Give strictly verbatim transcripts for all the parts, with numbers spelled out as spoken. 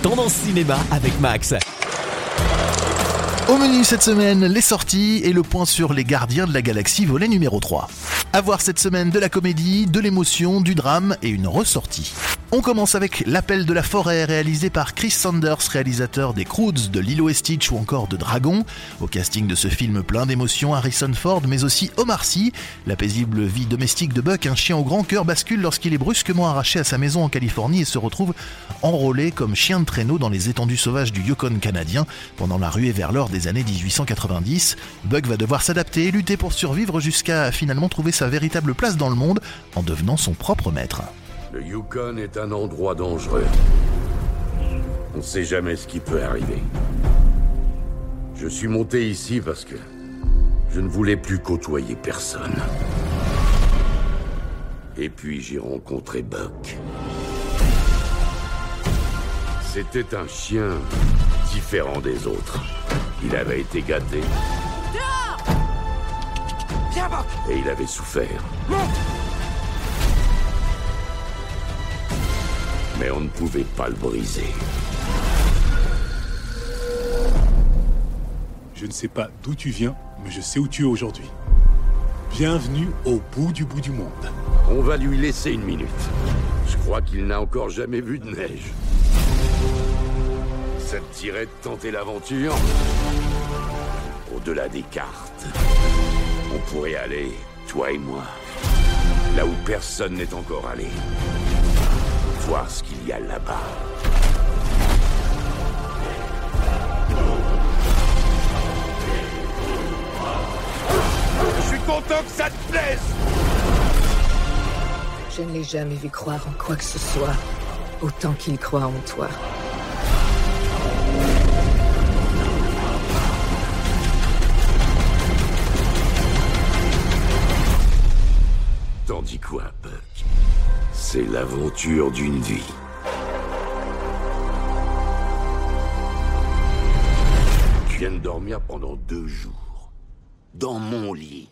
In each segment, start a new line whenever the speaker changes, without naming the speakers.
Tendance Cinéma avec Max.
Au menu cette semaine, les sorties et le point sur les Gardiens de la Galaxie volet numéro trois. À voir cette semaine de la comédie, de l'émotion, du drame et une ressortie. On commence avec L'Appel de la Forêt, réalisé par Chris Sanders, réalisateur des Croods, de Lilo et Stitch ou encore de Dragon. Au casting de ce film plein d'émotions, Harrison Ford, mais aussi Omar Sy. La paisible vie domestique de Buck, un chien au grand cœur, bascule lorsqu'il est brusquement arraché à sa maison en Californie et se retrouve enrôlé comme chien de traîneau dans les étendues sauvages du Yukon canadien pendant la ruée vers l'or des années dix-huit cent quatre-vingt-dix. Buck va devoir s'adapter et lutter pour survivre jusqu'à finalement trouver sa véritable place dans le monde en devenant son propre maître.
Le Yukon est un endroit dangereux. On ne sait jamais ce qui peut arriver. Je suis monté ici parce que je ne voulais plus côtoyer personne. Et puis j'ai rencontré Buck. C'était un chien différent des autres. Il avait été gâté.
Dehors ! Viens, Buck !
Et il avait souffert.
Monte !
Mais on ne pouvait pas le briser.
Je ne sais pas d'où tu viens, mais je sais où tu es aujourd'hui. Bienvenue au bout du bout du monde.
On va lui laisser une minute. Je crois qu'il n'a encore jamais vu de neige. Ça te dirait de tenter l'aventure? Au-delà des cartes, on pourrait aller, toi et moi, là où personne n'est encore allé. Voir ce qu'il y a là-bas. Je suis content que ça te plaise.
Je ne l'ai jamais vu croire en quoi que ce soit, autant qu'il croit en toi.
T'en dis quoi, Buck? C'est l'aventure d'une vie. Je viens de dormir pendant deux jours. Dans mon lit.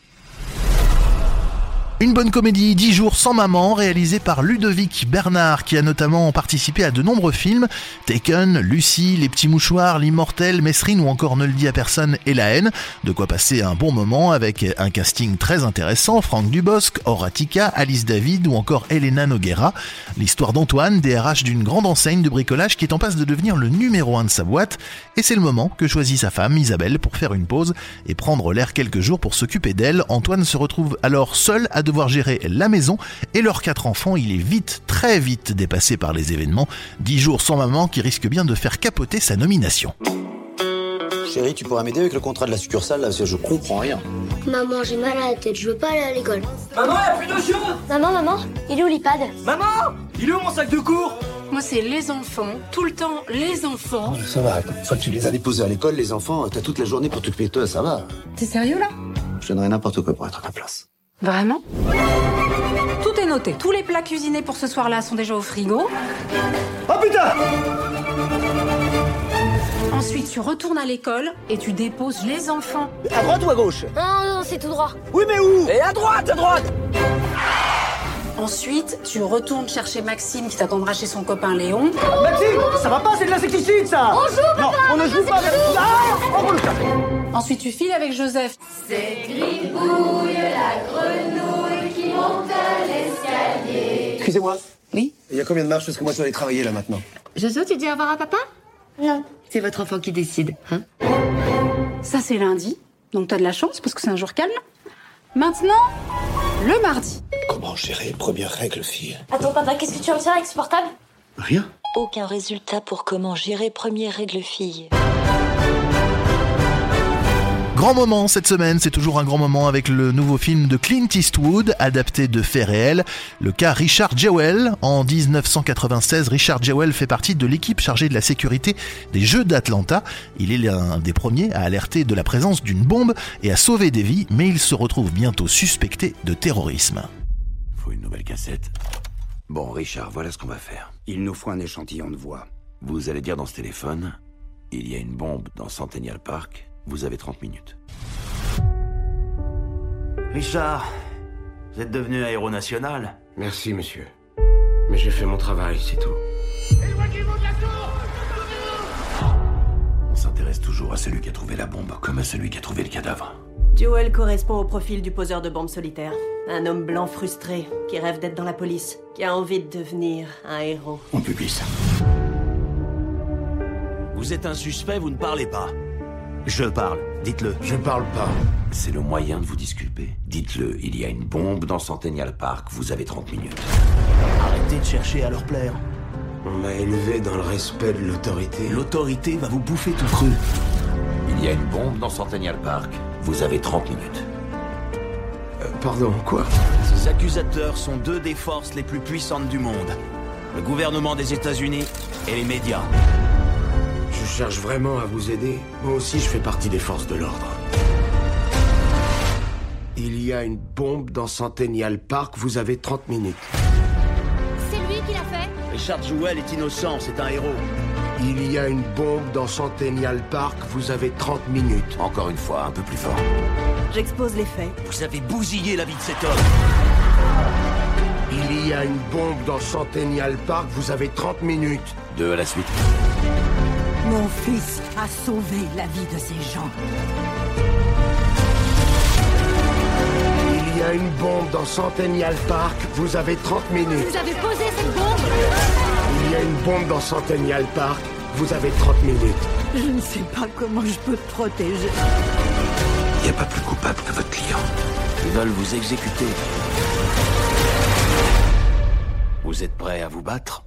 Une bonne comédie, dix jours sans maman, réalisée par Ludovic Bernard, qui a notamment participé à de nombreux films, Taken, Lucie, Les Petits Mouchoirs, L'Immortel, Mesrine ou encore Ne le dis à personne et La haine. De quoi passer un bon moment avec un casting très intéressant, Franck Dubosc, Horatica, Alice David ou encore Elena Noguera. L'histoire d'Antoine, D R H d'une grande enseigne de bricolage qui est en passe de devenir le numéro un de sa boîte, et c'est le moment que choisit sa femme, Isabelle, pour faire une pause et prendre l'air quelques jours pour s'occuper d'elle. Antoine se retrouve alors seul à devoir gérer la maison et leurs quatre enfants. Il est vite, très vite dépassé par les événements. Dix jours sans maman qui risque bien de faire capoter sa nomination.
Chérie, tu pourras m'aider avec le contrat de la succursale là, parce que je comprends rien.
Maman, j'ai mal à la tête, je veux pas aller à l'école.
Maman, y'a plus de choses.
Maman, maman, il est où l'iPad?
Maman, il est où mon sac de cours?
Moi, c'est les enfants, tout le temps, les enfants.
Oh, ça va, une fois que tu les as déposés à l'école, les enfants, t'as toute la journée pour t'occuper de toi, ça va.
T'es sérieux là?
Je donnerais n'importe quoi pour être à ta place.
Vraiment? Tout est noté. Tous les plats cuisinés pour ce soir-là sont déjà au frigo.
Oh putain!
Ensuite, tu retournes à l'école et tu déposes les enfants.
À droite ou à gauche?
Non, non, c'est tout droit.
Oui, mais où? Et à droite, à droite!
Ensuite, tu retournes chercher Maxime qui t'attendra chez son copain Léon.
Maxime, ça va pas, c'est de l'insecticide, ça!
On joue, papa!
Non, on ne joue pas avec... Ah! On roule.
Ensuite, tu files avec Joseph.
C'est Gribouille, la grenouille qui monte l'escalier.
Excusez-moi.
Oui?
Il y a combien de marches? Parce que moi, je dois aller travailler là maintenant.
Jojo, tu dis au revoir à papa?
Non.
C'est votre enfant qui décide, hein?
Ça, c'est lundi. Donc, t'as de la chance parce que c'est un jour calme. Maintenant, le mardi.
Comment gérer première règle, fille?
Attends, papa, qu'est-ce que tu vas me faire avec ce portable?
Rien.
Aucun résultat pour comment gérer première règle fille.
Grand moment cette semaine, c'est toujours un grand moment avec le nouveau film de Clint Eastwood, adapté de faits réels, le cas Richard Jewell. En dix-neuf cent quatre-vingt-seize, Richard Jewell fait partie de l'équipe chargée de la sécurité des Jeux d'Atlanta. Il est l'un des premiers à alerter de la présence d'une bombe et à sauver des vies, mais il se retrouve bientôt suspecté de terrorisme.
Faut une nouvelle cassette. Bon, Richard, voilà ce qu'on va faire.
Il nous faut un échantillon de voix.
Vous allez dire dans ce téléphone, il y a une bombe dans Centennial Park. Vous avez trente minutes.
Richard, vous êtes devenu un héros national.
Merci, monsieur.
Mais j'ai fait mon travail, c'est tout.
On s'intéresse toujours à celui qui a trouvé la bombe, comme à celui qui a trouvé le cadavre.
Joel correspond au profil du poseur de bombes solitaire. Un homme blanc frustré, qui rêve d'être dans la police, qui a envie de devenir un héros.
On publie ça.
Vous êtes un suspect, vous ne parlez pas. Je parle, dites-le.
Je parle pas. C'est le moyen de vous disculper. Dites-le, il y a une bombe dans Centennial Park, vous avez trente minutes.
Arrêtez de chercher à leur plaire.
On m'a élevé dans le respect de l'autorité.
L'autorité va vous bouffer tout cru.
Il y a une bombe dans Centennial Park, vous avez trente minutes.
Euh, pardon, quoi?
Ces accusateurs sont deux des forces les plus puissantes du monde. Le gouvernement des États-Unis et les médias.
Je cherche vraiment à vous aider. Moi aussi, je fais partie des forces de l'ordre. Il y a une bombe dans Centennial Park, vous avez trente minutes.
C'est lui qui l'a fait?
Richard Jewell est innocent, c'est un héros.
Il y a une bombe dans Centennial Park, vous avez trente minutes.
Encore une fois, un peu plus fort.
J'expose les faits.
Vous avez bousillé la vie de cet homme.
Il y a une bombe dans Centennial Park, vous avez trente minutes.
Deux à la suite.
Mon fils a sauvé la vie de ces gens.
Il y a une bombe dans Centennial Park, vous avez trente minutes.
Vous avez posé cette bombe?
Il y a une bombe dans Centennial Park, vous avez trente minutes.
Je ne sais pas comment je peux te protéger.
Il n'y a pas plus coupable que votre client.
Ils veulent vous exécuter. Vous êtes prêts à vous battre?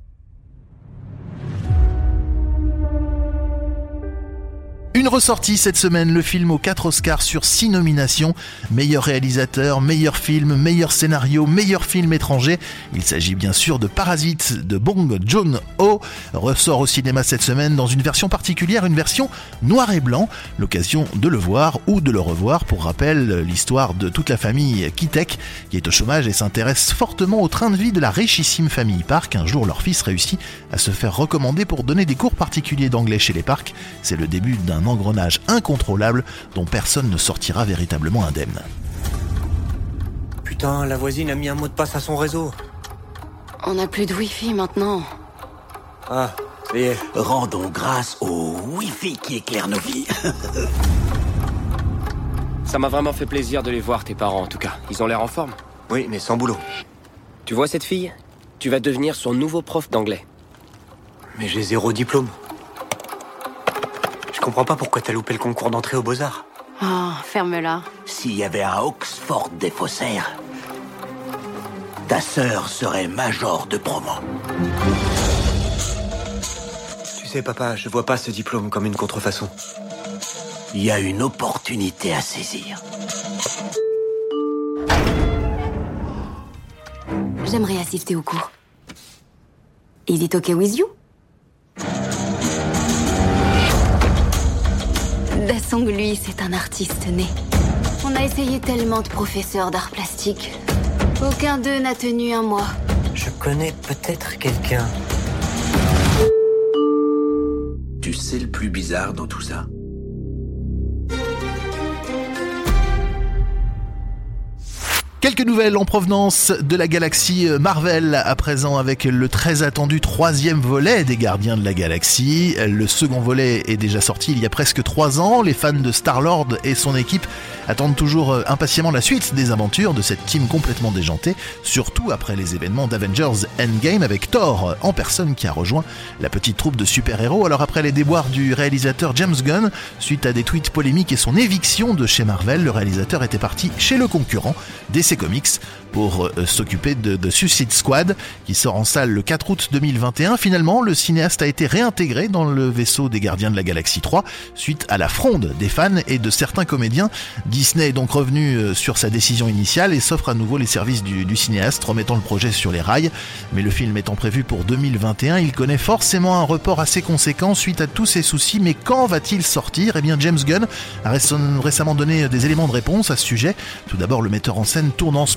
Une ressortie cette semaine, le film aux quatre Oscars sur six nominations. Meilleur réalisateur, meilleur film, meilleur scénario, meilleur film étranger. Il s'agit bien sûr de Parasite de Bong Joon-ho. Ressort au cinéma cette semaine dans une version particulière, une version noir et blanc. L'occasion de le voir ou de le revoir. Pour rappel, l'histoire de toute la famille Kitek qui est au chômage et s'intéresse fortement au train de vie de la richissime famille Park. Un jour, leur fils réussit à se faire recommander pour donner des cours particuliers d'anglais chez les Park. C'est le début d'un engrenage incontrôlable dont personne ne sortira véritablement indemne.
Putain, la voisine a mis un mot de passe à son réseau.
On n'a plus de wifi maintenant.
Ah, ça y est.
Rendons grâce au wifi qui éclaire nos vies.
Ça m'a vraiment fait plaisir de les voir, tes parents en tout cas. Ils ont l'air en forme.
Oui, mais sans boulot.
Tu vois cette fille? Tu vas devenir son nouveau prof d'anglais.
Mais j'ai zéro diplôme. Je comprends pas pourquoi t'as loupé le concours d'entrée aux Beaux-Arts.
Oh, ferme-la.
S'il y avait un Oxford des faussaires, ta sœur serait major de promo.
Tu sais, papa, je vois pas ce diplôme comme une contrefaçon.
Il y a une opportunité à saisir.
J'aimerais assister au cours. Is it okay with you? Dasong, lui, c'est un artiste né. On a essayé tellement de professeurs d'art plastique. Aucun d'eux n'a tenu un mois.
Je connais peut-être quelqu'un.
Tu sais le plus bizarre dans tout ça?
Quelques nouvelles en provenance de la galaxie Marvel, à présent avec le très attendu troisième volet des Gardiens de la Galaxie. Le second volet est déjà sorti il y a presque trois ans. Les fans de Star-Lord et son équipe attendent toujours impatiemment la suite des aventures de cette team complètement déjantée, surtout après les événements d'Avengers Endgame avec Thor en personne qui a rejoint la petite troupe de super-héros. Alors après les déboires du réalisateur James Gunn, suite à des tweets polémiques et son éviction de chez Marvel, le réalisateur était parti chez le concurrent D C Comics pour euh, s'occuper de, de Suicide Squad qui sort en salle le quatre août deux mille vingt et un. Finalement, le cinéaste a été réintégré dans le vaisseau des Gardiens de la Galaxie trois suite à la fronde des fans et de certains comédiens. Disney est donc revenu euh, sur sa décision initiale et s'offre à nouveau les services du, du cinéaste, remettant le projet sur les rails. Mais le film étant prévu pour deux mille vingt et un, il connaît forcément un report assez conséquent suite à tous ces soucis. Mais quand va-t-il sortir? Eh bien, James Gunn a récemment donné des éléments de réponse à ce sujet. Tout d'abord, le metteur en scène tourne en ce moment de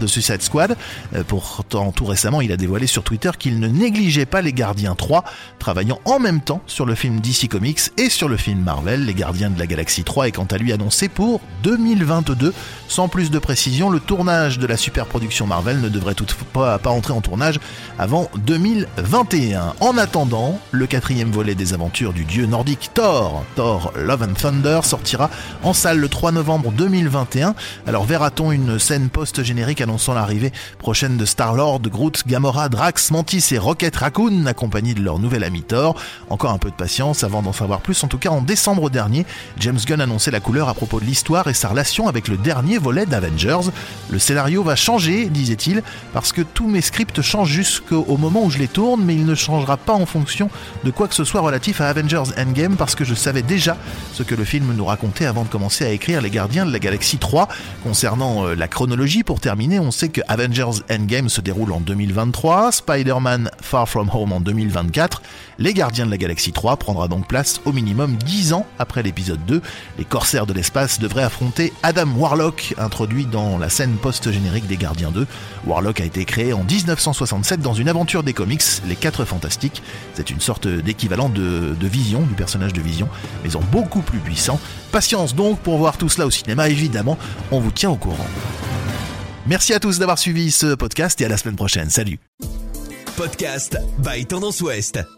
Suicide Squad. Pourtant, tout récemment, il a dévoilé sur Twitter qu'il ne négligeait pas Les Gardiens trois, travaillant en même temps sur le film D C Comics et sur le film Marvel. Les Gardiens de la Galaxie trois est quant à lui annoncé pour deux mille vingt-deux. Sans plus de précision, le tournage de la superproduction Marvel ne devrait toutefois pas entrer en tournage avant deux mille vingt et un. En attendant, le quatrième volet des aventures du dieu nordique Thor, Thor Love and Thunder, sortira en salle le trois novembre deux mille vingt et un. Alors verra-t-on une scène post-générique annonçant l'arrivée prochaine de Star-Lord, Groot, Gamora, Drax, Mantis et Rocket Raccoon, accompagnés de leur nouvel ami Thor? Encore un peu de patience avant d'en savoir plus. En tout cas, en décembre dernier, James Gunn annonçait la couleur à propos de l'histoire et sa relation avec le dernier volet d'Avengers. Le scénario va changer, disait-il, parce que tous mes scripts changent jusqu'au moment où je les tourne, mais il ne changera pas en fonction de quoi que ce soit relatif à Avengers Endgame, parce que je savais déjà ce que le film nous racontait avant de commencer à écrire Les Gardiens de la Galaxie trois. Concernant euh, la chronologie, pour terminer, on sait que Avengers Endgame se déroule en deux mille vingt-trois, Spider-Man Far From Home en deux mille vingt-quatre. Les Gardiens de la Galaxie trois prendra donc place au minimum dix ans après l'épisode deux. Les corsaires de l'espace devraient affronter Adam Warlock, introduit dans la scène post-générique des Gardiens deux. Warlock a été créé en dix-neuf cent soixante-sept dans une aventure des comics, Les Quatre Fantastiques. C'est une sorte d'équivalent de, de Vision, du personnage de Vision, mais en beaucoup plus puissant. Patience donc pour voir tout cela au cinéma, évidemment, on vous tient au courant. Merci à tous d'avoir suivi ce podcast et à la semaine prochaine. Salut.
Podcast by Tendance Ouest.